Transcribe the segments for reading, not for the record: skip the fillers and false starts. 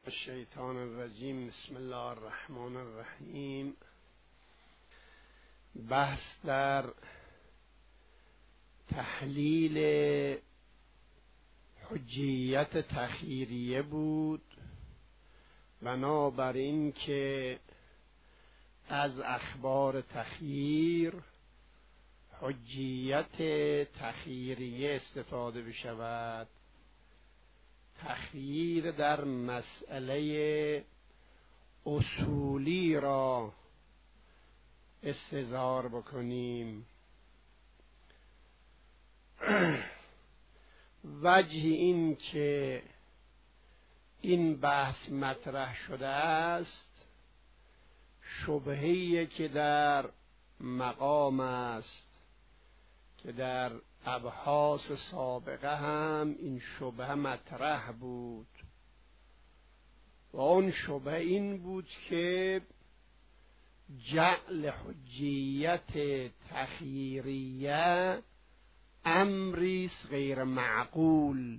الشیطان الرجیم. بسم الله الرحمن الرحیم. بحث در تحلیل حجیت تخییریه بود، بنابراین که از اخبار تخییر حجیت تخییریه استفاده بشود. تخییر در مسئله اصولی را استظهار بکنیم. وجه این که این بحث مطرح شده است، شبهه‌ای که در مقام است که در ابحاث سابقه هم این شبهه مطرح بود و اون شبهه این بود که جعل حجیت تخییریه امریست غیر معقول.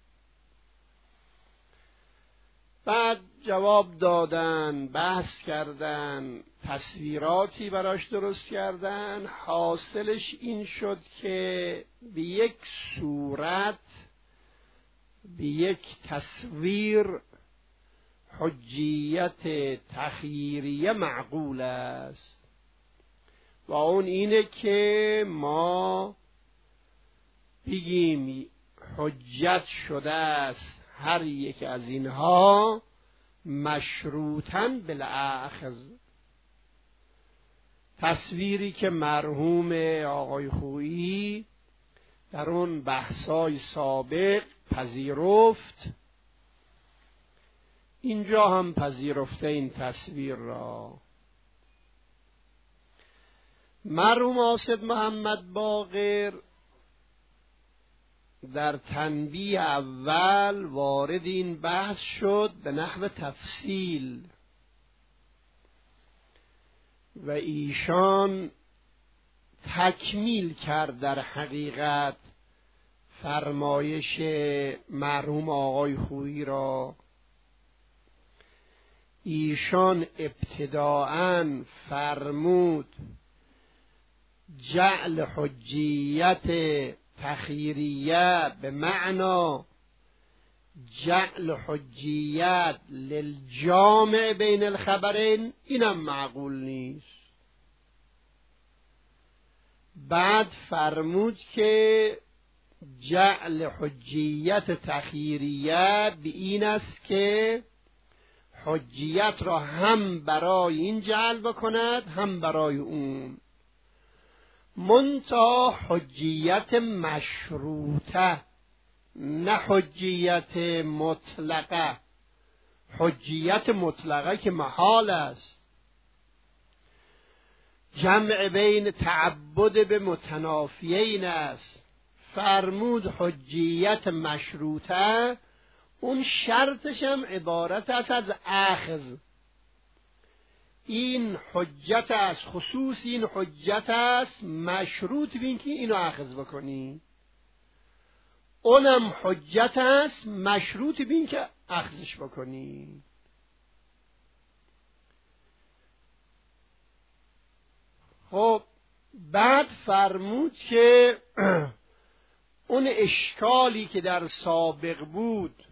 بعد جواب دادن، بحث کردن، تصویراتی براش درست کردن. حاصلش این شد که به یک صورت، به یک تصویر حجیت تخییریه معقول است و اون اینه که ما بگیم حجت شده است هر یک از اینها مشروطاً بالاخذ. تصویری که مرحوم آقای خویی در اون بحثای سابق پذیرفت، اینجا هم پذیرفته این تصویر را. مرحوم آصد محمد باقر در تنبیه اول وارد این بحث شد به نحو تفصیل و ایشان تکمیل کرد در حقیقت فرمایش مرحوم آقای خویی را. ایشان ابتداءً فرمود جعل حجیت تخییریه به معنا جعل حجیت للجامع بین الخبرین، اینم معقول نیست. بعد فرمود که جعل حجیت تخییریه به این است که حجیت را هم برای این جعل بکند هم برای اون، منتها حجیت مشروطه نه حجیت مطلقه. حجیت مطلقه که محال است. جمع بین تعبد به متنافیین است. فرمود حجیت مشروطه اون شرطش هم عبارت است از اخذ. این حجت است، خصوص این حجت است مشروط بین که اینو اخذ بکنی. اونم حجت است مشروط بین که اخذش بکنی. خب بعد فرمود که اون اشکالی که در سابق بود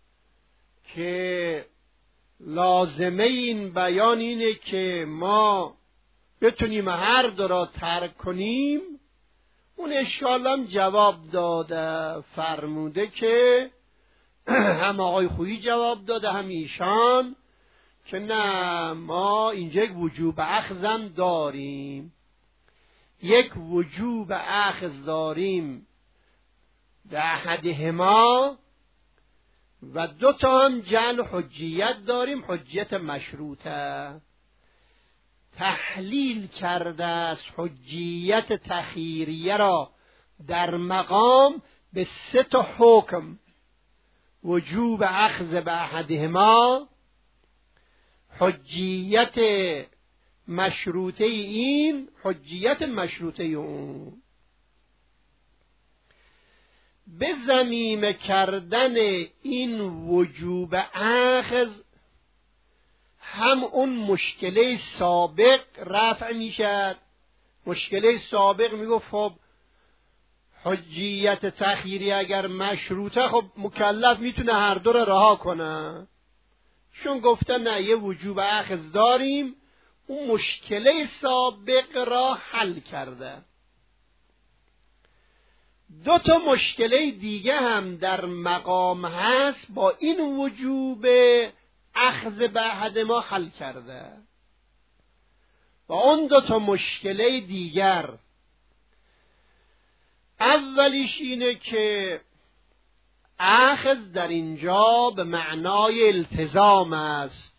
که لازمه این بیان اینه که ما بتونیم هر دو را ترک کنیم، اون اشکال هم جواب داده. فرموده که هم آقای خویی جواب داده هم ایشان که نه، ما اینجا یک وجوب اخذم داریم، یک وجوب اخذ داریم به احدهما و دو تا هم جعل حجیت داریم، حجیت مشروطه. تحلیل کرده است حجیت تخییریه را در مقام به سه تا حکم: وجوب اخذ به احدهما، حجیت مشروطه این، حجیت مشروطه اون. به ضمیمه کردن این وجوب اخذ هم اون مشکله سابق رفع میشد. مشکله سابق میگفت خب حجیت تأخیری اگر مشروطه خب مکلف میتونه هر دو رو رها کنه، چون گفتن نه یه وجوب اخذ داریم، اون مشکله سابق را حل کرده. دو تا مشکله دیگه هم در مقام هست با این وجوب اخذ بعد ما حل کرده. و اون دو تا مشکله دیگر اولیش اینه که اخذ در اینجا به معنای التزام است.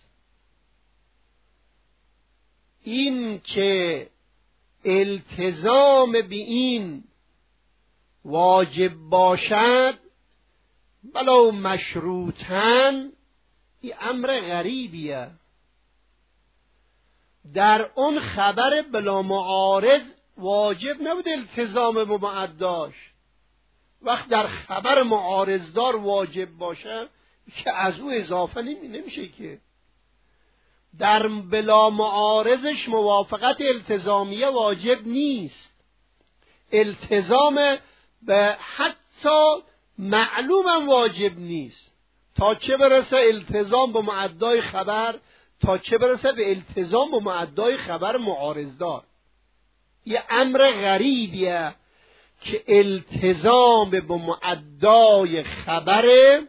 این که التزام به این واجب باشد ولو مشروطن، این امر غریبیه. در اون خبر بلا معارض واجب نبود التزام به معداش. وقت در خبر معارضدار واجب باشه که از او اضافه نمیشه که. در بلا معارضش موافقت التزامیه واجب نیست. التزام به حتی معلومم واجب نیست، تا چه برسه التزام به معدای خبر، تا چه برسه به التزام به معدای خبر معارضدار. یه امر غریبیه که التزام به معدای خبر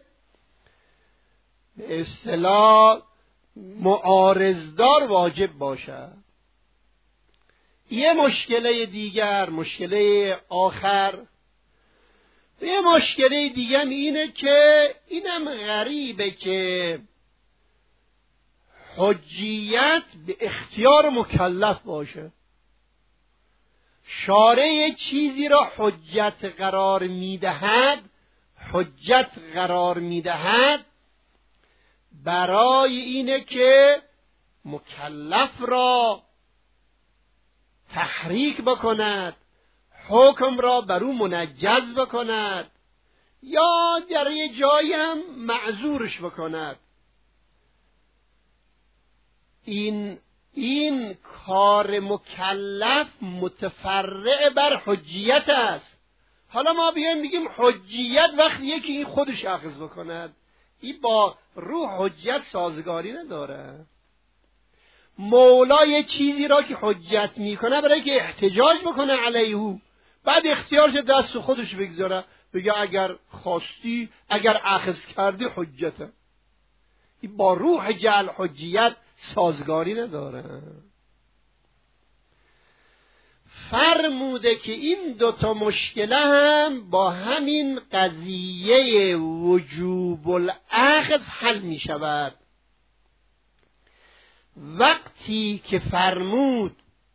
به اصطلاح معارضدار واجب باشه. یه مشکله دیگر، مشکله آخر، یه مشکله دیگر اینه که اینم غریبه که حجیت به اختیار مکلف باشه. شارع چیزی را حجت قرار میدهد، حجت قرار میدهد برای اینه که مکلف را تحریک بکند، حکم را بر او منجز بکند، یا در یه جایی هم معذورش بکند. این کار مکلف متفرع بر حجیت است. حالا ما بیایم بگیم حجیت وقتی یکی این خودش اخذ بکند، این با روح حجت سازگاری نداره. مولا یه چیزی را که حجت میکنه برای که احتجاج بکنه علیهو، بعد اختیارش دست خودش بگذاره، بگه اگر خواستی، اگر اخذ کردی حجته. این با روح جعل حجیت سازگاری نداره. فرموده که این دوتا مشکله هم با همین قضیه وجوب الاخذ حل می شود. وقتی که فرمود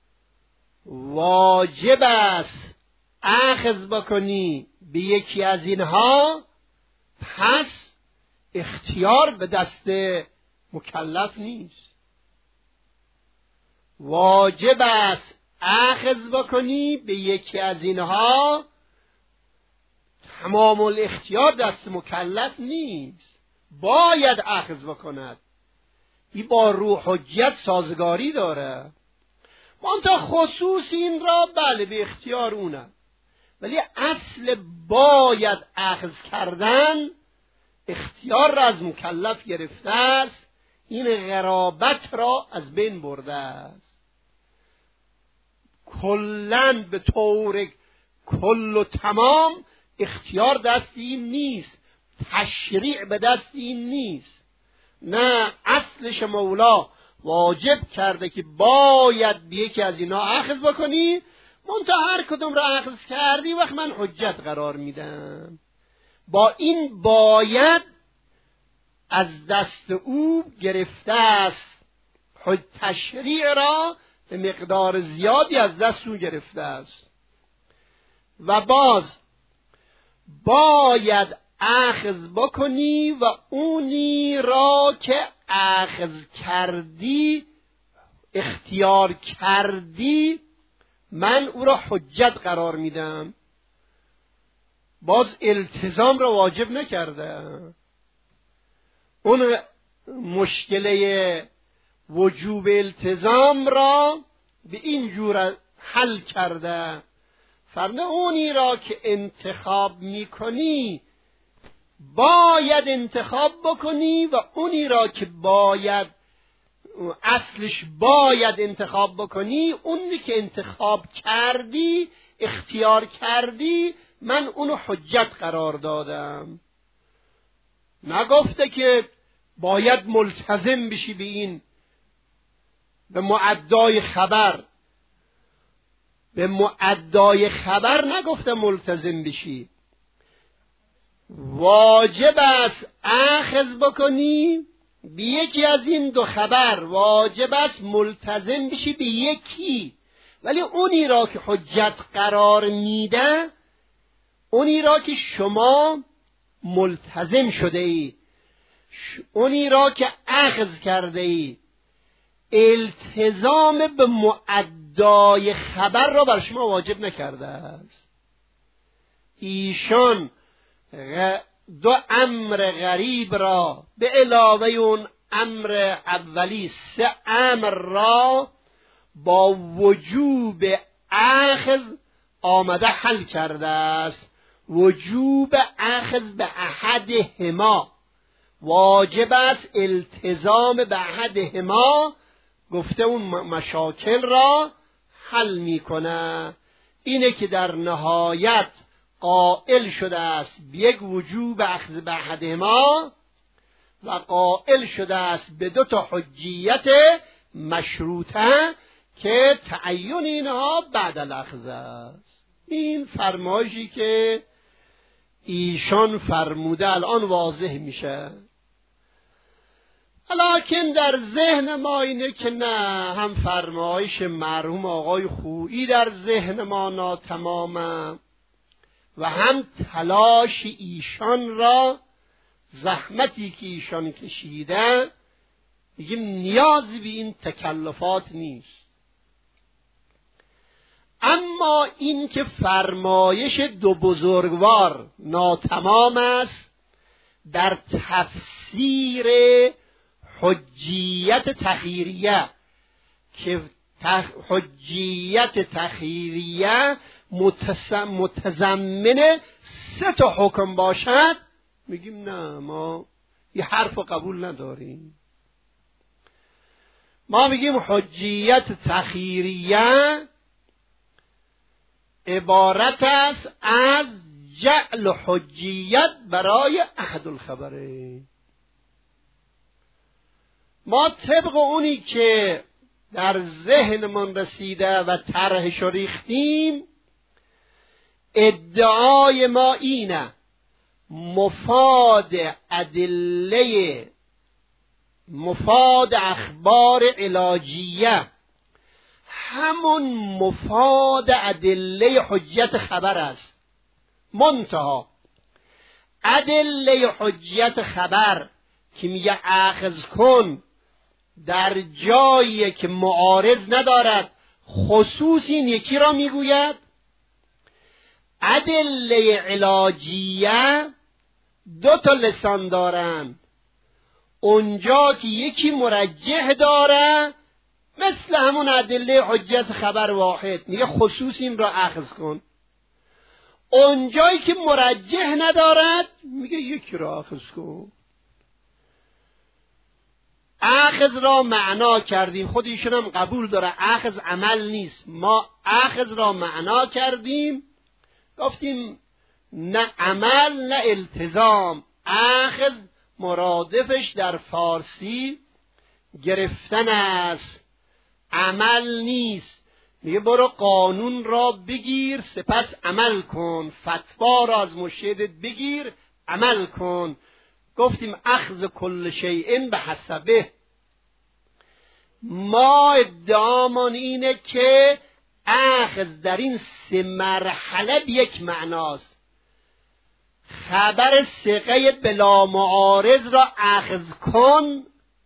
واجب است اخذ بکنی به یکی از اینها، پس اختیار به دست مکلف نیست. واجب است اخذ بکنی به یکی از اینها، تمام الاختیار دست مکلف نیست، باید اخذ بکند. این با روح حجت سازگاری داره. منتها خصوص این را بله به اختیار اونه، ولی اصل باید اخذ کردن اختیار را از مکلف گرفته است. این غرابت را از بین برده است. کلن به طور کل و تمام اختیار دست این نیست، تشریع به دست این نیست. نه، اصلش مولا واجب کرده که باید به یکی از اینا اخذ بکنی، منتها هر کدوم را اخذ کردی وقت من حجت قرار میدم. با این باید از دست او گرفته است، تشریع را به مقدار زیادی از دست او گرفته است. و باز باید اخذ بکنی و اونی را که اخذ کردی، اختیار کردی، من او را حجت قرار میدم. باز التزام را واجب نکرده. اون مشکله وجوب التزام را به این جور حل کرده. فرموده اونی را که انتخاب میکنی باید انتخاب بکنی و اونی را که باید اصلش باید انتخاب بکنی، اونی که انتخاب کردی اختیار کردی من اونو حجت قرار دادم. نگفته که باید ملتزم بشی به این، به معدای خبر، به معدای خبر نگفته ملتزم بشی. واجب است اخذ بکنی به یکی از این دو خبر، واجب است ملتزم بشی به یکی، ولی اونی را که حجت قرار میده، اونی را که شما ملتزم شده ای، اونی را که اخذ کرده ای، التزام به معدای خبر را بر شما واجب نکرده است. ایشان دو امر غریب را به علاوه اون امر اولی 3 امر را با وجوب اخذ آمده حل کرده است. وجوب اخذ به احدهما، واجب است التزام به احدهما، گفته اون مشاکل را حل میکنه. اینه که در نهایت قائل شده است یک وجوب اخذ به احدهما و قائل شده است به 2 تا حجیت مشروطه که تعین اینها بعد الاخذ است. این فرمایشی که ایشان فرموده الان واضح میشه. لکن در ذهن ما اینه که نه، هم فرمایش مرحوم آقای خویی در ذهن ما ناتمامه و هم تلاش ایشان را، زحمتی که ایشان کشیده، میگیم نیازی به این تکلفات نیست. اما این که فرمایش 2 بزرگوار ناتمام است در تفسیر حجیت تخیریه، که حجیت تخیریه متضمن 3 تا حکم باشد، میگیم نه، ما این حرف قبول نداریم. ما میگیم حجیت تخیریه عبارت است از جعل حجیت برای احد الخبره. ما طبق اونی که در ذهنمون رسیده و طرحش ریختیم، ادعای ما اینه مفاد اخبار علاجیه همون مفاد ادله حجیت خبر است. منتها ادله حجیت خبر که میگه اخذ کن در جایی که معارض ندارد، خصوص این یکی را میگوید. ادله علاجیه 2 تا لسان دارند، اونجا که یکی مرجح داره مثل همون ادله حجت خبر واحد میگه خصوص این را اخذ کن، اونجایی که مرجح ندارد میگه یکی را اخذ کن. اخذ را معنا کردیم، خود ایشون هم قبول داره اخذ عمل نیست. ما اخذ را معنا کردیم، گفتیم نه عمل نه التزام. اخذ مرادفش در فارسی گرفتن است، عمل نیست. میگه برو قانون را بگیر سپس عمل کن، فتوا را از مرشدت بگیر عمل کن. گفتیم اخذ کل شیء به حسبه. ما ادعامان اینه که اخذ در این 3 مرحله یک معناست. خبر ثقه بلا معارض را اخذ کن،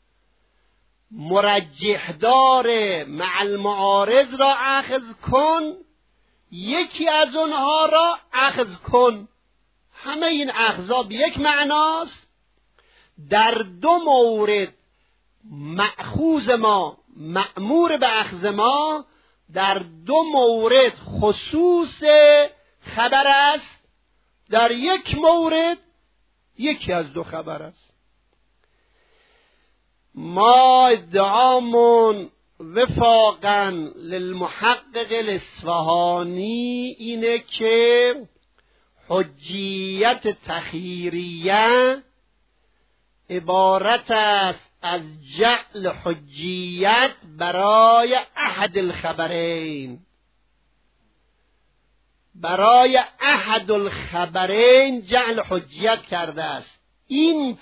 مرجح دار مع المعارض را اخذ کن، یکی از اونها را اخذ کن. همه این اخذا به یک معناست. در دو مورد مأخوذ ما مأمور به اخذ ما، در دو مورد خصوص خبر است، در یک مورد یکی از دو خبر است. ما ادعامون وفاقا للمحقق الاصفهانی اینه که حجیت تخیریه عبارت است از جعل حجیت برای احد الخبرین، برای احد الخبرین جعل حجیت کرده است. این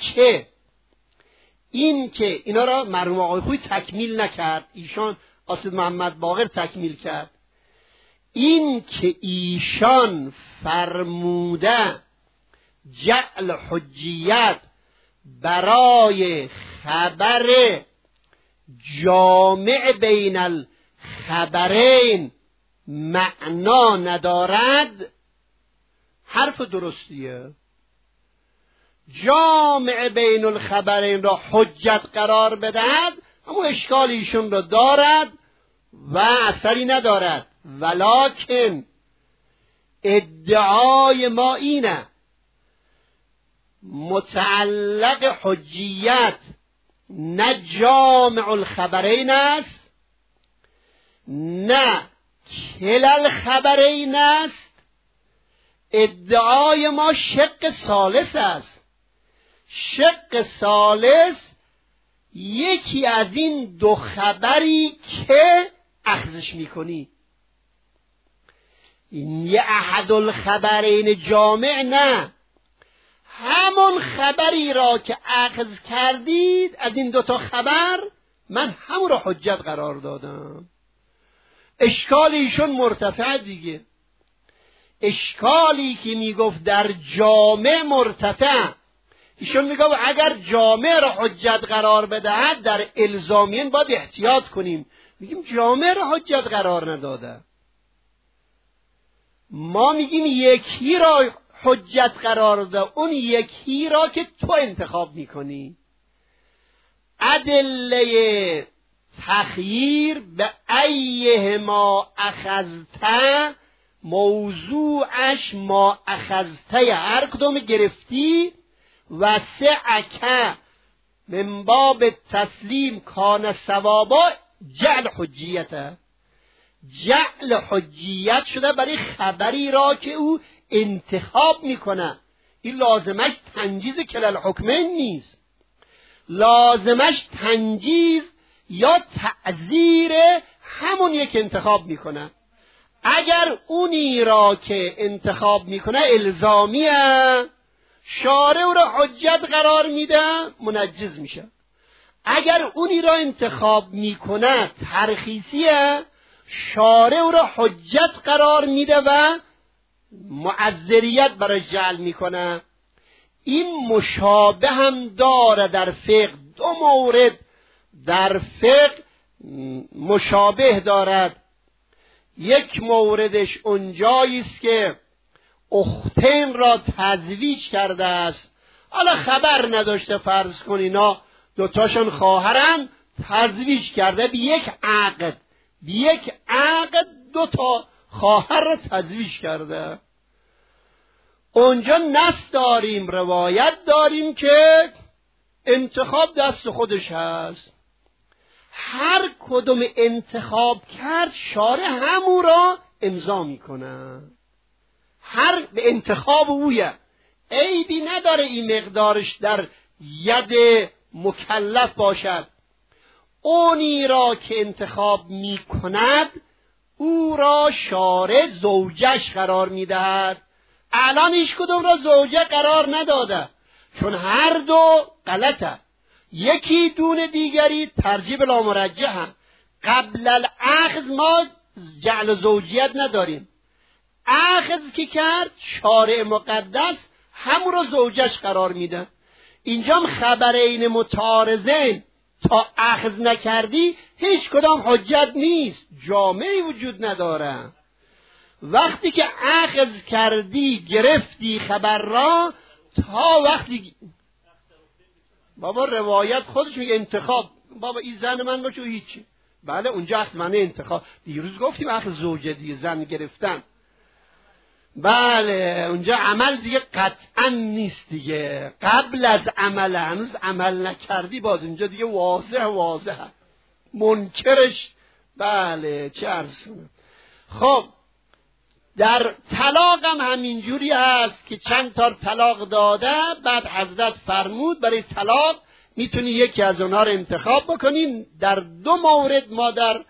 که اینا را مرحوم آقای خویی تکمیل نکرد، ایشان آصف محمد باقر تکمیل کرد. این که ایشان فرموده جعل حجیت برای خبر جامع بین الخبرین معنا ندارد، حرف درستیه. جامع بین الخبرین را حجت قرار بدهد اما اشکال ایشون را دارد و اثری ندارد. ولکن ادعای ما اینه متعلق حجیت نه جامع الخبرین است نه کلا الخبرین است. ادعای ما شق ثالث است. شق ثالث یکی از این دو خبری که اخذش میکنی، یه احد الخبرین جامع نه، همون خبری را که اخذ کردید از این دوتا خبر من همون را حجت قرار دادم. اشکال ایشون مرتفع دیگه. اشکالی که میگفت در جامع مرتفع، ایشون میگفت اگر جامع را حجت قرار بدهد در الزامین باید احتیاط کنیم. میگیم جامع را حجت قرار نداده، ما میگیم یکی را حجت قرار داده، اون یکی را که تو انتخاب میکنی. ادله تخییر به ایهما اخذته، موضوعش ما اخذته، هر کدوم گرفتی. و سعک من باب تسلیم کان ثوابا جعل حجیته، جعل حجیت شده برای خبری را که او انتخاب میکنه. این لازمش تنجیز کلال حکمین نیست، لازمش تنجیز یا تعزیر همون یک انتخاب میکنه. اگر اونی را که انتخاب میکنه الزامیه، شارع او را حجت قرار میده، منجز میشه. اگر اونی را انتخاب میکنه ترخیصیه، شارع او را حجت قرار میده و معذریت برای جعل میکنه. این مشابه هم داره در فقه. دو مورد در فقه مشابه دارد. یک موردش اونجایی است که اختین را تزویج کرده است، حالا خبر نداشته، فرض کن اینا دوتاشون خواهرن، تزویج کرده به یک عقد دوتا خواهر را تزویج کرده. اونجا نص داریم، روایت داریم که انتخاب دست خودش هست. هر کدوم انتخاب کرد شارع همو را امضا میکنه، هر به انتخاب اویه، عیبی نداره این مقدارش در ید مکلف باشد. اونی را که انتخاب میکند او را شارع زوجش قرار میدهد. الان هیچ کدوم را زوجه قرار نداده، چون هر دو غلطه، یکی دون دیگری ترجیح لا مرجح هم. قبل الاخذ ما جعل زوجیت نداریم، اخذ که کرد شارع مقدس همون رو زوجش قرار میده. اینجا خبرین متعارضین تا اخذ نکردی هیچ کدام حجت نیست، جامعی وجود نداره. وقتی که اخذ کردی گرفتی خبر را، تا وقتی بابا روایت خودش میگه انتخاب، بابا این زن من باشه و هیچی. بله اونجا اخذ معنی انتخاب. دیروز گفتیم اخذ زوجه دیگه، زن گرفتن. بله اونجا عمل دیگه قطعا نیست دیگه، قبل از عمل، هنوز عمل نکردی، باز اینجا دیگه واضحه منکرش. بله چه عرض کنم. خب در طلاق هم همینجوری هست که چند تا طلاق داده، بعد حضرت فرمود برای طلاق میتونی یکی از اونها رو انتخاب بکنین. در 2 مورد ما در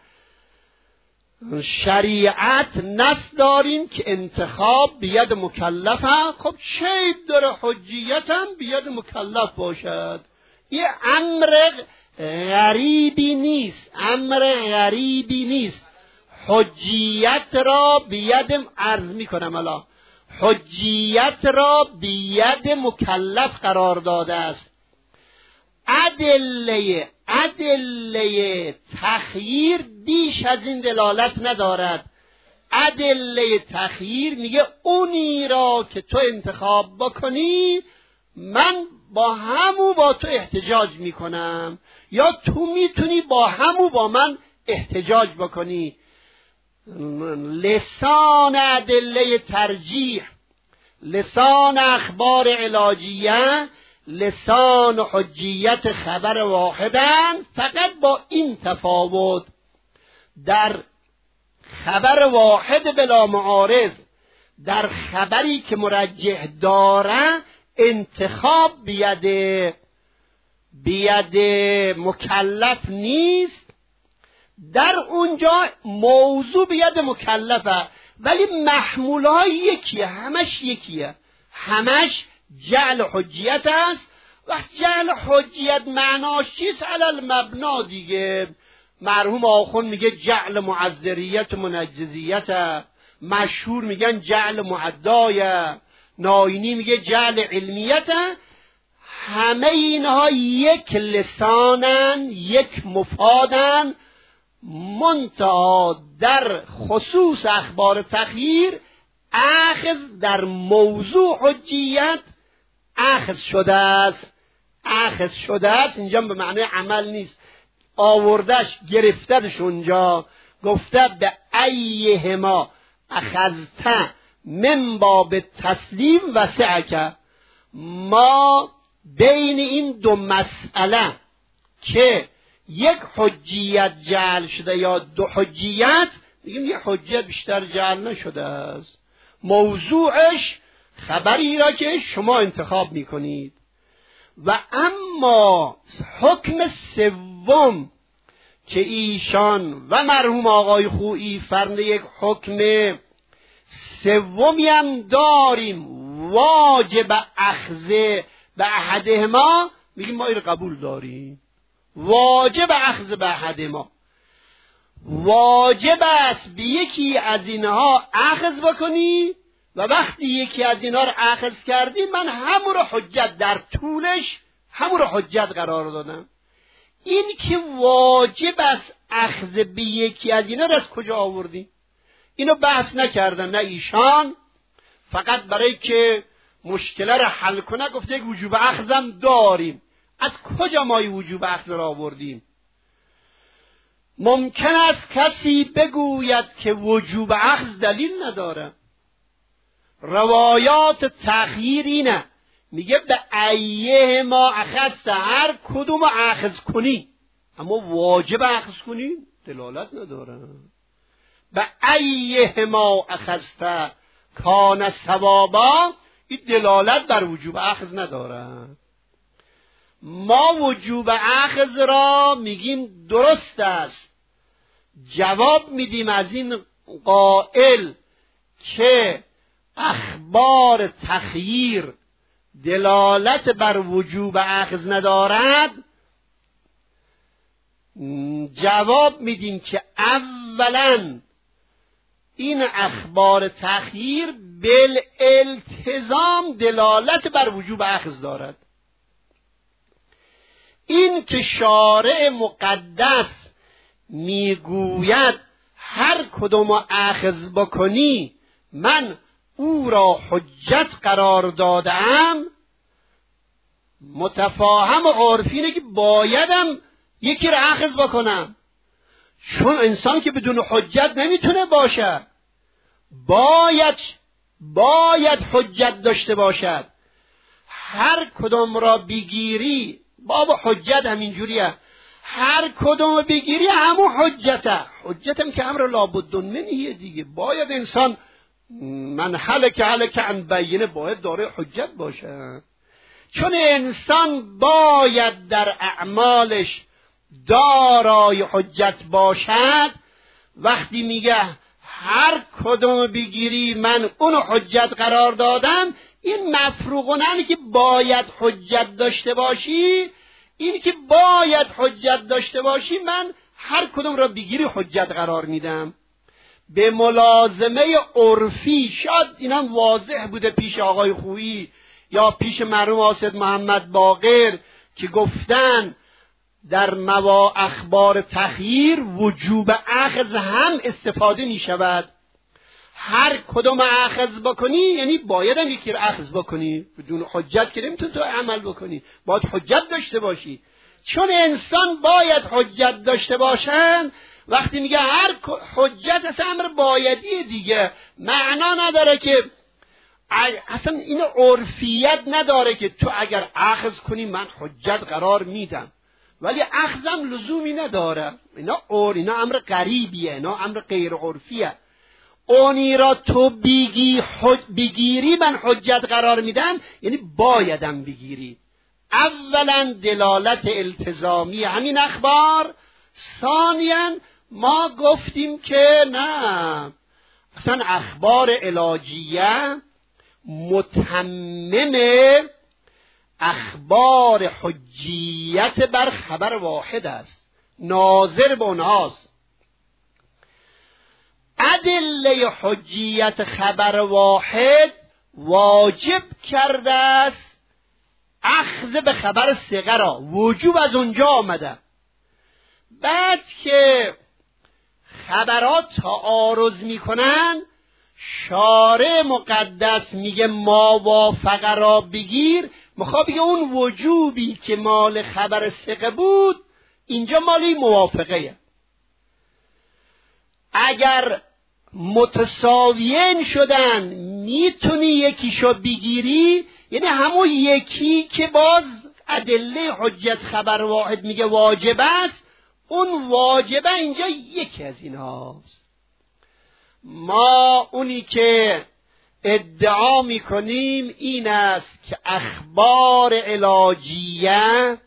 شریعت نص داریم که انتخاب بید مکلف هم. خب چه عیب داره حجیت هم بید مکلف باشد؟ یه امر غریبی نیست، حجیت را بید، عرض میکنم الان، حجیت را بید مکلف قرار داده است. ادله تخییر بیش از این دلالت ندارد. ادله تخییر میگه اونی را که تو انتخاب بکنی من با تو احتجاج میکنم، یا تو میتونی با من احتجاج بکنی. لسان ادله ترجیح، لسان اخبار علاجیه، لسان حجیت خبر واحدن، فقط با این تفاوت در خبر واحد بلا معارض، در خبری که مرجح داره انتخاب بید مکلف نیست، در اونجا موضوع بید مکلفه، ولی محمولهای یکیه، همش جعل حجیت است. وقت جعل حجیت معناش چیست؟ علل مبنا دیگه. مرحوم آخوند میگه جعل معذریت منجزیت، مشهور میگن جعل معدایه، ناینی میگه جعل علمیت. همه اینها یک لسانن، یک مفادن، منتها در خصوص اخبار تخییر اخذ در موضوع حجیت اخذ شده است. اینجا به معنی عمل نیست، آوردش گرفتهش اونجا، گفته به ایهما اخذت من باب تسلیم وسعک. ما بین این 2 مسئله که یک حجیت جعل شده یا 2 حجیت، میگیم یه حجیت بیشتر جعل نشده است، موضوعش خبری را که شما انتخاب میکنید. و اما حکم سوم که ایشان و مرحوم آقای خویی فرموده، یک حکم سومی هم داریم، واجب اخذ به احدهما، میگیم ما این قبول داریم، واجب اخذ به احدهما، واجب است به یکی از اینها اخذ بکنی، و وقتی یکی از اینها رو اخذ کردی من همون رو حجت، در طولش همون رو حجت قرار دادم. این که واجب است اخذ به یکی از اینها رو از کجا آوردی؟ اینو بحث نکردن، نه ایشان، فقط برای که مشکل رو حل کنه گفته یک وجوب اخذم داریم. از کجا ما این وجوب اخذ رو آوردیم؟ ممکن است کسی بگوید که وجوب اخذ دلیل نداره، روایات تخییر اینه، میگه به ایه ما اخذت، هر کدوم اخذ کنی، اما واجب اخذ کنی دلالت نداره. به ایه ما اخذت کان ثوابا، این دلالت بر وجوب اخذ نداره. ما وجوب اخذ را میگیم درست است، جواب میدیم از این قائل که اخبار تخییر دلالت بر وجوب اخذ ندارد. جواب میدیم که اولا این اخبار تخییر بالالتزام دلالت بر وجوب اخذ دارد. این که شارع مقدس میگوید هر کدوم اخذ بکنی من او را حجت قرار دادم، متفاهم و عرفی اینه که بایدم یکی را اخذ بکنم، چون انسان که بدون حجت نمیتونه باشه، باید حجت داشته باشد. هر کدوم را بگیری، بابا حجت همینجوریه، هر کدوم بگیری همون حجته. حجتم که امر لابدن منیه دیگه، باید انسان من حلک عن بینه باید داره حجت باشه، چون انسان باید در اعمالش دارای حجت باشد. وقتی میگه هر کدوم بگیری من اونو حجت قرار دادم، این مفروغونه که باید حجت داشته باشی، این که باید حجت داشته باشی من هر کدوم را بگیری حجت قرار میدم. به ملازمه عرفی شاید اینم واضح بوده پیش آقای خویی یا پیش مرحوم آسد محمد باقر که گفتن در اخبار تخییر وجوب اخذ هم استفاده می شود. هر کدوم اخذ بکنی یعنی باید هم یکی رو اخذ بکنی، بدون حجت که نمیتونی تو عمل بکنی، باید حجت داشته باشی. چون انسان باید حجت داشته باشن، وقتی میگه هر حجت اصلا امر بایدیه دیگه، معنا نداره که اصلا این عرفیت نداره که تو اگر اخذ کنی من حجت قرار میدم، ولی اخذم لزومی نداره. اینا امر غریبیه، اینا امر غیر عرفیه. اونی را تو بگیری من حجت قرار میدم یعنی بایدم بگیری. اولا دلالت التزامی همین اخبار، ثانیاً ما گفتیم که نه، اصلا اخبار علاجیه متمم اخبار حجیت بر خبر واحد است، ناظر به اونهاست. ادله حجیت خبر واحد واجب کرده است اخذ به خبر ثقه را، وجوب از اونجا آمده. بعد که خبرات تعارض میکنن، شارع مقدس میگه ما وافقه را بگیر، میخواد بگه اون وجوبی که مال خبر ثقه بود اینجا مالی موافقه. اگر متساویین شدن میتونی یکیشو بگیری، یعنی همون یکی که باز ادله حجت خبر واحد میگه واجب است، اون واجبه اینجا یکی از این هاست. ما اونی که ادعا میکنیم این است که اخبار علاجیه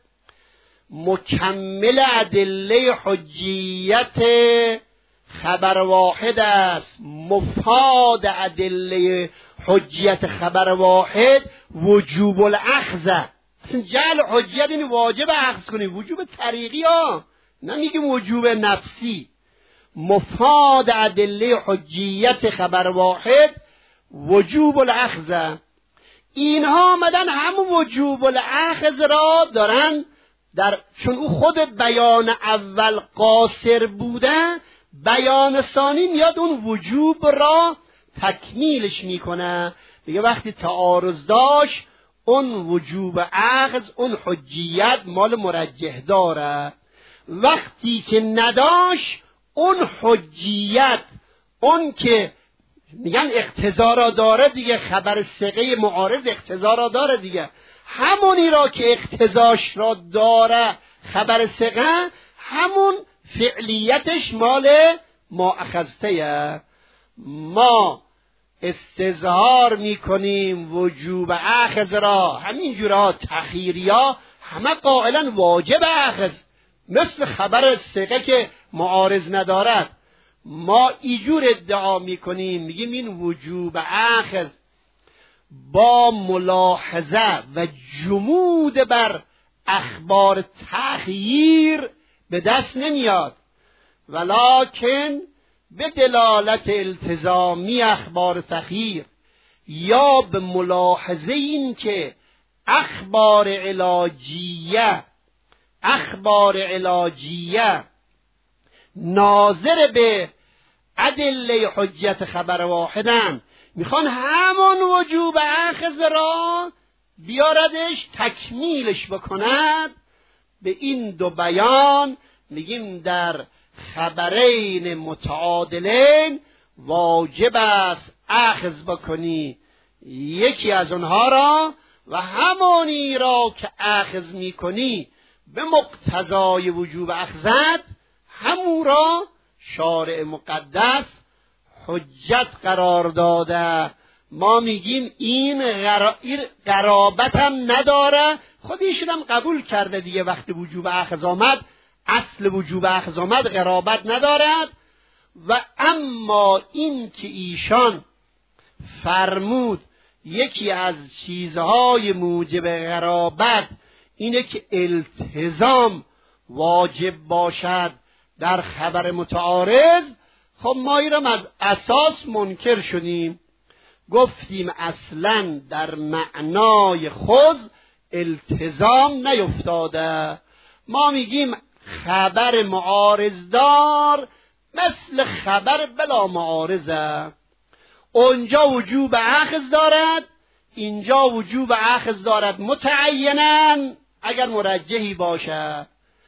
مکمل ادله حجیت خبر واحد است. مفاد ادله حجیت خبر واحد وجوب الاخذ. اصلا جعل حجیت این واجب اخذ کنی، وجوب طریقی ها، نمیگیم وجوب نفسی. مفاد ادله حجیت خبر واحد وجوب الاخذ. اینها آمدن همون وجوب الاخذ را دارن چون او خود بیان اول قاصر بوده، بیان ثانی میاد اون وجوب را تکمیلش میکنه. دیگه وقتی تعارض داشت اون وجوب اخذ، اون حجیت مال مرجح داره. وقتی که نداشت اون حجیت، اون که میگن اقتضا را داره دیگه، خبر ثقه معارض اقتضا را داره دیگه، همونی را که اقتضاش را داره خبر ثقه، همون فعلیتش مال ما اخذته. ما استظهار میکنیم وجوب اخذ را، همین جورا تخیریا همه قائلا واجب اخذ، مثل خبر ثقه که معارض ندارد. ما ایجور ادعا میکنیم، میگیم این وجوب اخذ با ملاحظه و جمود بر اخبار تخییر به دست نمیاد، ولکن به دلالت التزامی اخبار تخییر یا به ملاحظه این که اخبار علاجیه ناظر به ادله حجت خبر واحدن، میخوان همون وجوب اخذ را بیاردش تکمیلش بکند. به این دو بیان میگیم در خبرین متعادلین واجب است اخذ بکنی یکی از اونها را و همانی را که اخذ میکنی به مقتضای وجوب اخذت همون را شارع مقدس حجت قرار داده. ما میگیم این قرابت هم نداره، خودشون هم قبول کرده دیگه. وقتی وجوب اخذ آمد، اصل وجوب اخذ آمد، قرابت ندارد. و اما این که ایشان فرمود یکی از چیزهای موجب قرابت اینه که التزام واجب باشد در خبر متعارض، خب ما اینم از اساس منکر شدیم، گفتیم اصلا در معنای خود التزام نیفتاده. ما میگیم خبر معارضدار مثل خبر بلا معارضه، اونجا وجوب اخذ دارد، اینجا وجوب اخذ دارد متعینا اگر مرجحی باشه.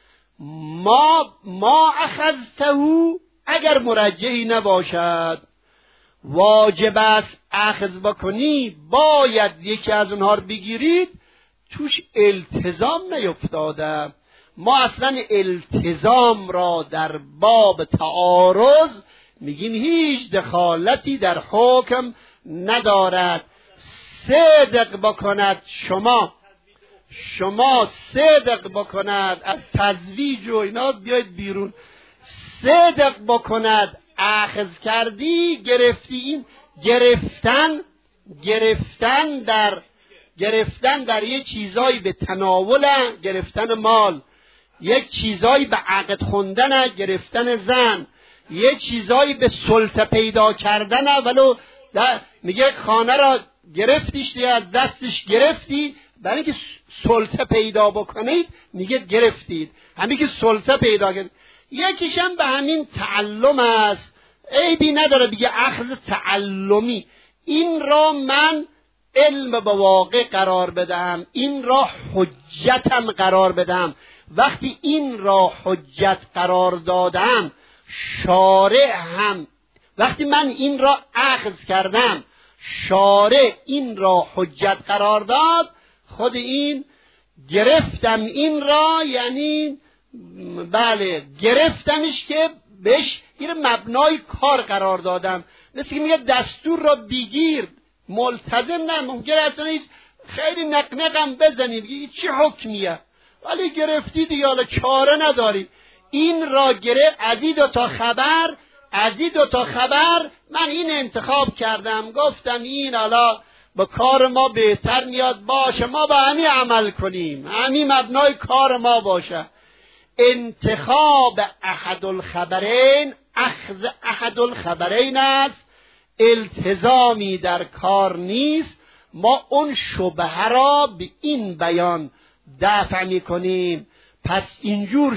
ما اخذته اگر مرجحی نباشد. واجب است اخذ بکنی، باید یکی از اونها رو بگیرید، توش التزام نیفتاده. ما اصلا التزام را در باب تعارض میگیم هیچ دخالتی در حکم ندارد. صدق بکند شما صدق بکند، از تزویج و اینا بیاید بیرون، صدق بکند اخذ کردی گرفتی. این گرفتن در یک چیزایی به تناول، گرفتن مال، یک چیزایی به عقد خوندن، گرفتن زن، یک چیزایی به سلطه پیدا کردن، ولو میگه خانه را گرفتیش دیگه از دستش گرفتی، برای اینکه سلطه پیدا بکنید میگه گرفتید، همین که سلطه پیدا کرد. یکیش هم به همین تعلم است، عیبی نداره بگه اخذ تعلمی. این را من علم به واقع قرار بدم، این را حجتم قرار بدم. وقتی این را حجت قرار دادم، شارع هم وقتی من این را اخذ کردم، شارع این را حجت قرار داد، خود این گرفتم این را، یعنی بله گرفتمش که بهش این مبنای کار قرار دادم. مثل که میگه دستور را بگیر، ملتزم نه، ممکن اصلا خیلی نقنقم بزنید چه حکمیه، ولی گرفتی دیگه حالا چاره نداری. این را گرفت، از این دو تا خبر من این انتخاب کردم، گفتم این حالا با کار ما بهتر میاد، باشه ما با همین عمل کنیم، همین مبنای کار ما باشه. انتخاب احد الخبرین، اخذ احد الخبرین است، التزامی در کار نیست. ما اون شبهه را به این بیان دفع میکنیم. پس اینجور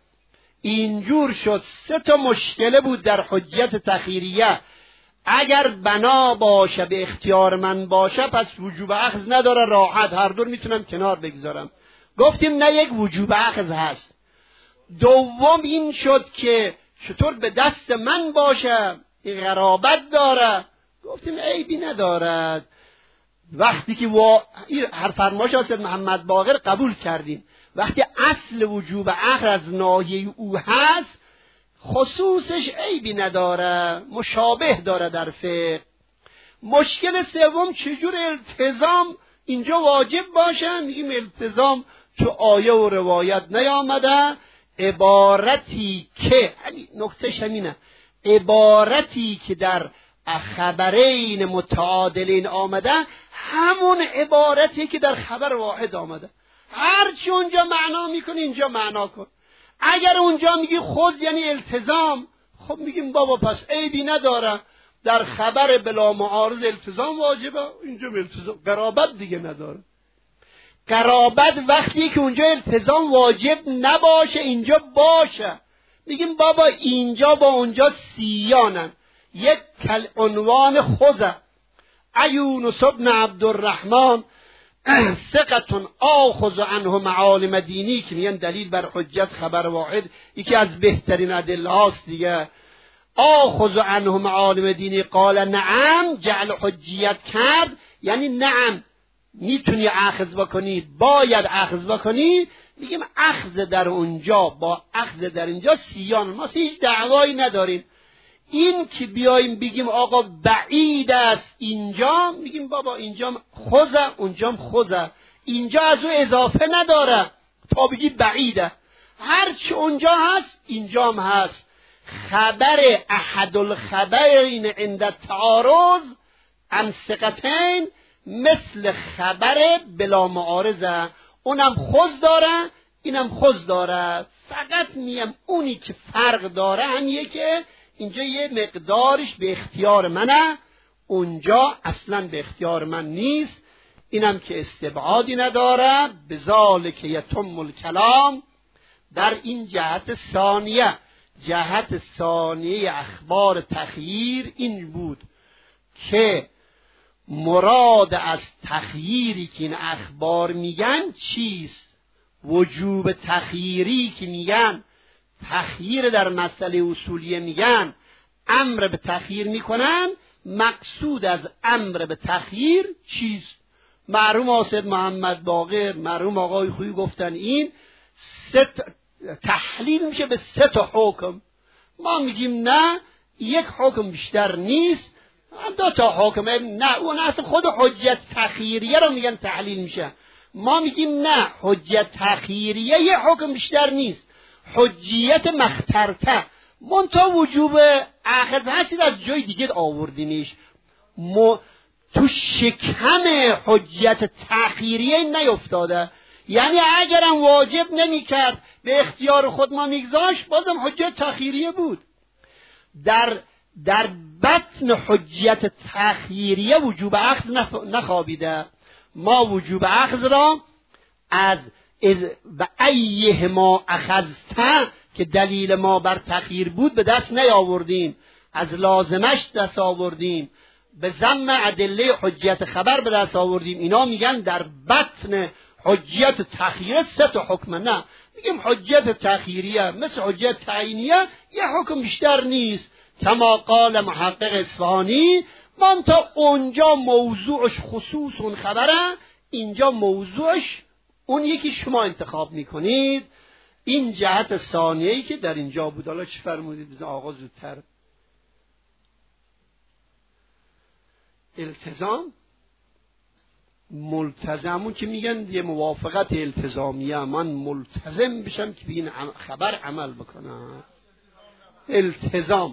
شد 3 مشکله بود در حجت تخیریه. اگر بنا باشه به اختیار من باشه پس وجوب اخذ نداره، راحت هر دور میتونم کنار بگذارم. گفتیم نه، یک وجوب اخذ هست. دوم این شد که چطور به دست من باشه، این غرابت داره. گفتیم عیبی ندارد. وقتی که هر فرمایش حضرت محمد باقر قبول کردیم، وقتی اصل وجوب اخذ از ناحیه او هست، خصوصش عیبی نداره، مشابه داره در فقه. مشکل سوم چجور التزام اینجا واجب باشه؟ میگیم التزام تو آیه و روایت نیامده. عبارتی که نقطهش همینه، عبارتی که در خبرین متعادلین آمده همون عبارتی که در خبر واحد آمده. هرچی اونجا معنا میکنی اینجا معنا کن. اگر اونجا میگی خود یعنی التزام، خب میگیم بابا پس عیبی نداره، در خبر بلا معارض التزام واجبه، اینجا التزام قرابت دیگه نداره. قرابت وقتی که اونجا التزام واجب نباشه اینجا باشه. میگیم بابا اینجا با اونجا سیانن، یک عنوان خوزه. یونس بن عبدالرحمن ثقة آخذ عنه معالم دینی، که میگن دلیل بر حجت خبر واحد یکی از بهترین ادله هاست دیگه. آخذ عنه معالم دینی قال نعم، جعل حجیت کرد یعنی نعم میتونی اخذ بکنی، باید اخذ بکنی. میگیم اخذ در اونجا با اخذ در اینجا سیان، ما هیچ دعوایی نداریم. این که بیاییم بگیم آقا بعید است اینجا، میگیم بابا اینجا خوزه اونجا خوزه، اینجا از او اضافه نداره تا بگی بعیده، هرچی اونجا هست اینجا هم هست. خبر احد الخبرین عند التعارض عن ثقتین مثل خبر بلا معارضه، اونم خوز داره اینم خوز داره، فقط میم اونی که فرق داره همیه که اینجا یه مقدارش به اختیار منه، اونجا اصلا به اختیار من نیست. اینم که استبعادی نداره. بذالک یتم الکلام. در این جهت ثانیه اخبار تخییر این بود که مراد از تخییری که این اخبار میگن چیست؟ وجوب تخییری که میگن، تخییر در مسئله اصولیه میگن امر به تخییر میکنن، مقصود از امر به تخییر چیست؟ مرحوم آسد محمد باقر، مرحوم آقای خویی گفتن این تحلیل میشه به 3 حکم. ما میگیم نه، یک حکم بیشتر نیست، 2 حکم، نه اون اصلا خود حجت تخییریه رو میگن تحلیل میشه. ما میگیم نه، حجت تخییریه یه حکم بیشتر نیست، حجیت مخترته، منتها وجوب اخذ هستید از جای دیگه آوردینیش، تو شکم حجت تخییریه نیفتاده. یعنی اگرم واجب نمی کرد به اختیار خود ما میگذاشت، بازم حجت تخییریه بود. در بطن حجت تخییریه وجوب اخذ نخوابیده. ما وجوب اخذ را از و ایه ما اخذته که دلیل ما بر تخییر بود به دست نیاوردیم، از لازمش دست آوردیم، به ضم ادله حجت خبر به دست آوردیم. اینا میگن در بطن حجت تخییر 3 حکم. نه، میگیم حجت تخییریه مثل حجت تعیینیه، یه حکم بیشتر نیست. کما قال محقق اصفهانی، من تا اونجا موضوعش خصوص اون خبره، اینجا موضوعش اون یکی شما انتخاب میکنید. این جهت ثانیه‌ای که در اینجا بود. حالا چی فرمودید؟ بزن آقا زودتر. التزام ملتزمون که میگن یه موافقت التزامیه، من ملتزم بشم که به این خبر عمل بکنم. التزام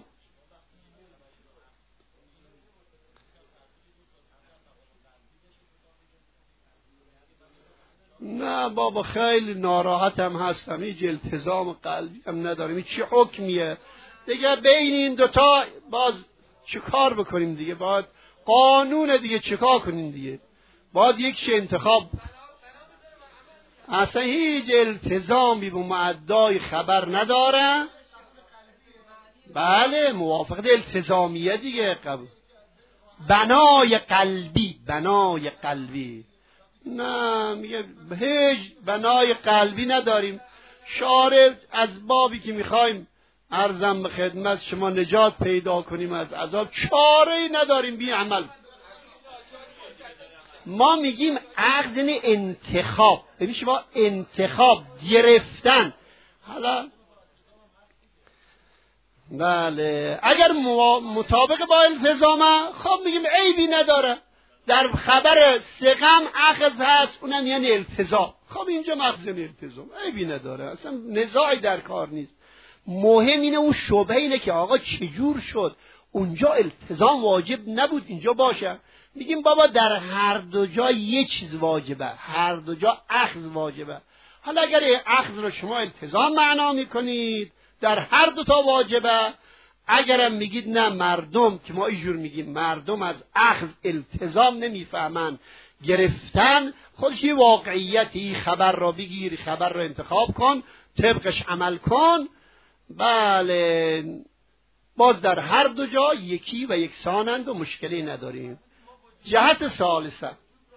نه بابا، خیلی ناراحتم هستم، هیچ التزام قلبی هم ندارم. چی حکمیه دیگه بین این دوتا؟ باز چه کار بکنیم دیگه؟ باید قانون دیگه چیکار کنیم دیگه؟ باید یک چه انتخاب. اصلا هیچ التزامی به معدای خبر نداره. بله، موافقت التزامیه دیگه. بنای قلبی نه، میگه هیچ بنای قلبی نداریم. شارع از بابی که میخوایم عرضم به خدمت شما نجات پیدا کنیم از عذاب، چاره‌ای نداریم بی عمل. ما میگیم عقد انتخاب، ببین شما انتخاب گرفتن. حالا بله، اگر مطابق با التزامه خب میگیم عیبی نداره. در خبر ثقم اخذ هست، اونم یعنی التزام. خب اینجا مخزن التزام، عیبی نداره، اصلا نزاعی در کار نیست. مهم اینه اون شبهه اینه که آقا چجور شد اونجا التزام واجب نبود اینجا باشه. میگیم بابا در هر دو جا یه چیز واجبه، هر دو جا اخذ واجبه. حالا اگر اخذ رو شما التزام معنا میکنید در هر دو تا واجبه. اگرم میگید نه، مردم که ما اینجور میگیم مردم از اخذ التزام نمیفهمن، گرفتن خودش یه واقعیتی، خبر را بگیر، خبر را انتخاب کن، طبقش عمل کن. بله، باز در هر دو جا یکی و یکسانند و مشکلی نداریم. جهت ثالثه،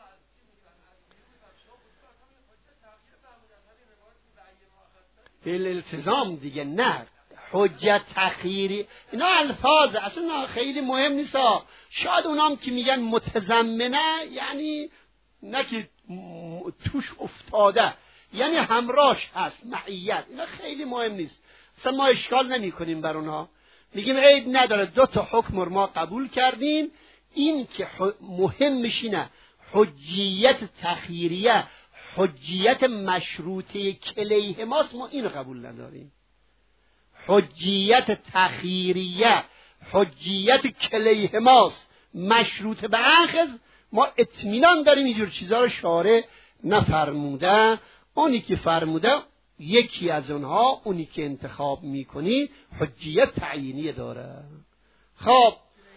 الالتزام دیگه، نه حجت تخییری، اینا الفاظ اصلا خیلی مهم نیست. شاید اونام که میگن متضمنه یعنی نه که توش افتاده، یعنی همراهش هست، معیت، اینا خیلی مهم نیست، اصلا ما اشکال نمی کنیم بر اونها، میگیم عیب نداره، 2 تا حکم رو ما قبول کردیم. این که مهم میشینه حجیت تخییریه، حجیت مشروطه کلیه ماست، ما اینو قبول نداریم. حجیت تخییریه حجیت کلیه ماست، مشروط به اخذ، ما اطمینان داریم اینجور چیزا رو شارع نفرموده. اونی که فرموده یکی از اونها، اونی که انتخاب میکنی حجیت تعیینی داره. خب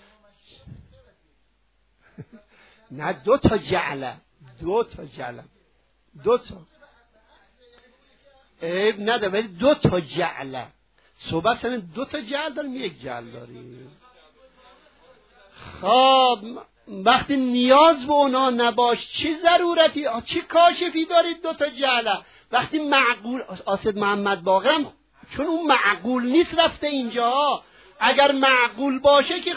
نه 2 تا جعله، 2 تا جعله، 2 تا عیب نداره، ولی 2 تا جعله صحبت سن 2 تا جعل داریم، 1 جعل داریم. خب وقتی نیاز به اونا نباش چی ضرورتی، چی کاشفی دارید 2 تا جعله؟ وقتی معقول، آسد محمد باقرم چون اون معقول نیست رفته اینجا، اگر معقول باشه که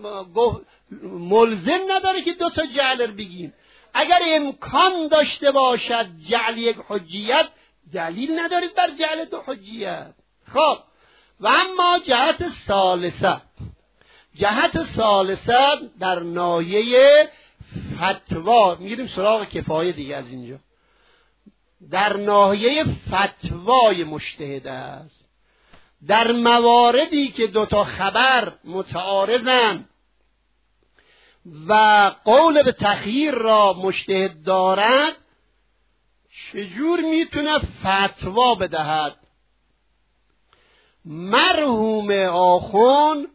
ملزم نداره که 2 تا جعل رو بگیم. اگر امکان داشته باشد جعل 1 حجیت، دلیل ندارید بر جعل 2 حجیت. خب و اما جهت ثالثه، جهت ثالثه در ناحیه فتوا میگیریم سراغ کفایه دیگه. از اینجا در ناحیه فتوای مجتهد است، در مواردی که 2 تا خبر متعارضن و قول به تخییر را مجتهد دارد، چجور میتونه فتوا بدهد؟ مرحوم آخوند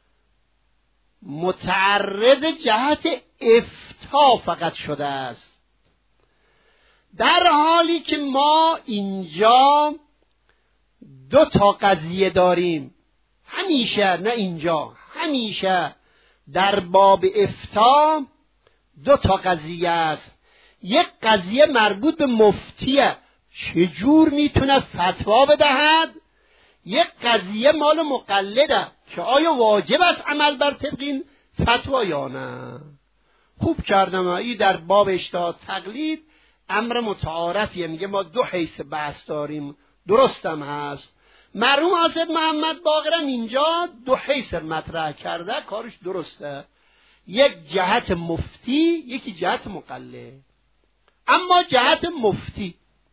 متعرض جهت افتاء فقط شده است، در حالی که ما اینجا 2 تا قضیه داریم. همیشه، نه اینجا، همیشه در باب افتاء 2 تا قضیه است. 1 قضیه مربوط به مفتیه، چجور میتونه فتوا بدهد. 1 قضیه مال مقلده که آیا واجب است عمل بر طبق این فتوا یا نه. خوب کردم این در باب اجتهاد تقلید امر متعارفیه، میگه ما 2 حیث بحث داریم، درستم هست. مرحوم حضرت محمد باقرم اینجا 2 حیث مطرح کرده، کارش درسته، 1 جهت مفتی، 1 جهت مقلد. اما جهت مفتی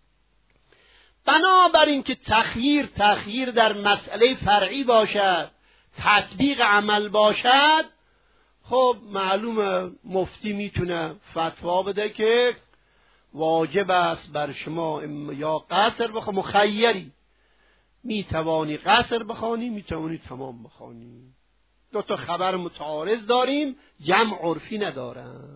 بنابراین که تخییر در مسئله فرعی باشد، تطبیق عمل باشد، خب معلومه مفتی میتونه فتوا بده که واجب است بر شما یا قصر بخوانی، مخیری، میتوانی قصر بخوانی، میتوانی تمام بخوانی. 2 تا خبر متعارض داریم، جمع عرفی ندارن.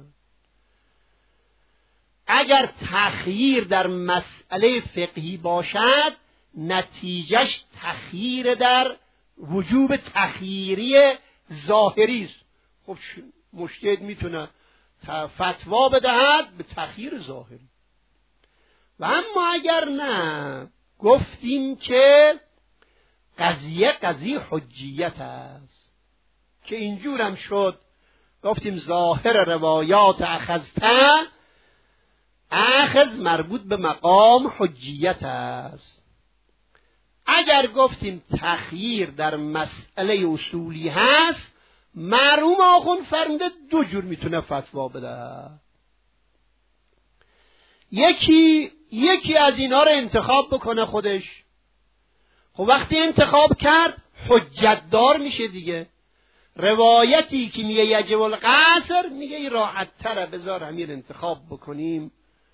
اگر تخییر در مسئله فقهی باشد، نتیجهش تخییر در وجوب تخییری ظاهری است. خب مجتهد میتونه فتوا بدهد به تخییر ظاهری. و اما اگر نه، گفتیم که قضیه حجیت است، که اینجورم شد. گفتیم ظاهر روایات اخذ مربوط به مقام حجیت است. اگر گفتیم تخییر در مسئله اصولی هست، مرحوم آخوند فرموده 2 جور میتونه فتوا بده. یکی از اینا رو انتخاب بکنه خودش. خب وقتی انتخاب کرد حجت دار میشه دیگه. روایتی که میگه یجب القصر، میگه این راحت تره، بذار همین انتخاب بکنیم.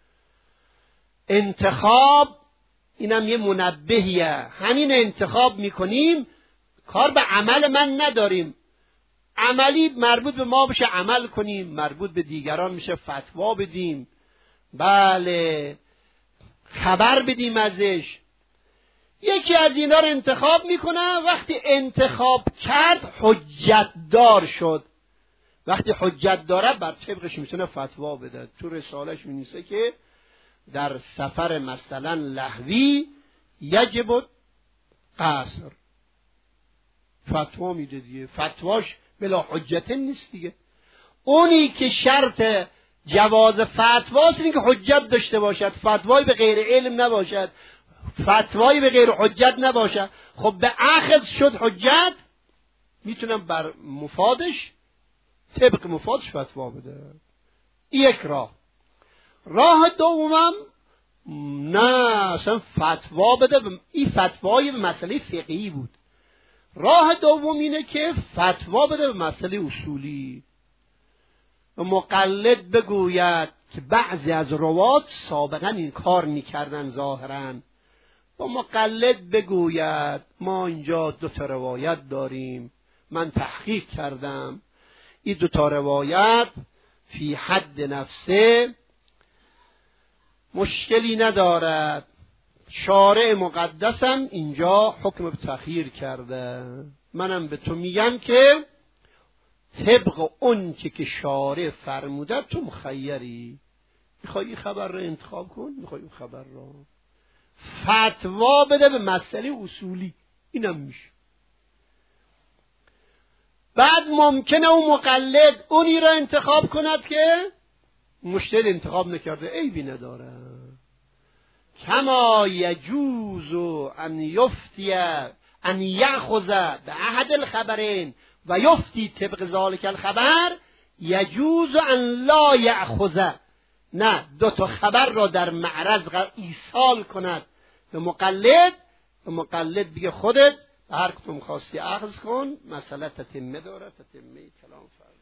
انتخاب اینم یه منبهیه، همین انتخاب میکنیم، کار به عمل من نداریم. عملی مربوط به ما بشه عمل کنیم، مربوط به دیگران میشه فتوا بدیم، بله خبر بدیم ازش. یکی از اینا رو انتخاب میکنه، وقتی انتخاب کرد حجت دار شد، وقتی حجت داره بر طبقش میتونه فتوا بده. تو رسالش می‌نویسه که در سفر مثلا لهوی یجب قصر، فتوا میده دیگه، فتواش بلا حجت نیست دیگه. اونی که شرط جواز فتواست اینه که حجت داشته باشد، فتوایی به غیر علم نباشد، فتوایی به غیر حجت نباشد. خب به اخذ شد حجت، میتونم بر مفادش طبق مفادش فتوا بده. یک راه دومم نه اصلا فتوا بده، این فتوای به مسئله فقهی بود. راه دوم اینه که فتوا بده به مسئله اصولی. و مقلد بگوید که بعضی از روات سابقا این کار میکردن ظاهرا، و مقلد بگوید ما اینجا 2 روایت داریم، من تحقیق کردم، این 2 روایت فی حد نفسه مشکلی ندارد، شارع مقدسم اینجا حکم به تخییر کرده، منم به تو میگم که طبق اون که شارع فرموده تو مخیری، میخوای این خبر رو انتخاب کن، میخوای اون خبر رو. فتوا بده به مسئله اصولی، اینم میشه. بعد ممکنه اون مقلد اونی را انتخاب کند که مجتهد انتخاب نکرده، عیبی نداره. کما یجوز ان یفتی ان یأخذ به احد الخبرین و یفتی طبق ذلک الخبر، یجوز ان لا یأخذ، نه 2 خبر را در معرض ایصال کند به مقلد، و مقلد بگه خودت هر کدوم خواستی اخذ کن، مسئله تتمه داره، تتمه کلام فرد.